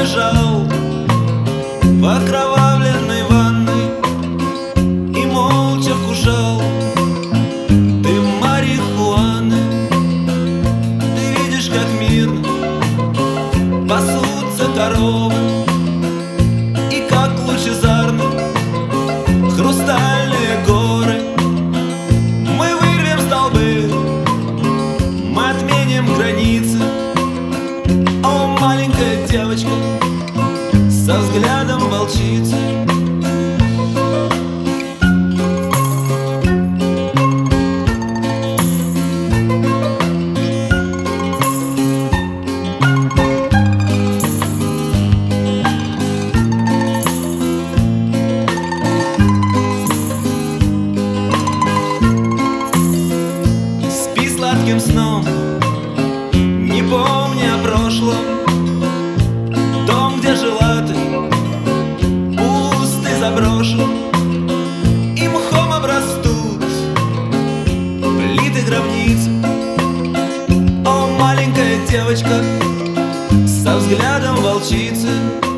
лежал в окровавленной ванной и молча вкушал дым марихуаны. Ты видишь, как мирно пасутся коровы, и как лучезарны хрустальные горы. Мы вырвем столбы, мы отменим границы. О, маленькая девочка со взглядом волчицы. Спи сладким сном, не помня о прошлом. Дом, где жила ты, пуст и заброшен, и мхом обрастут плиты гробницы. О, маленькая девочка со взглядом волчицы.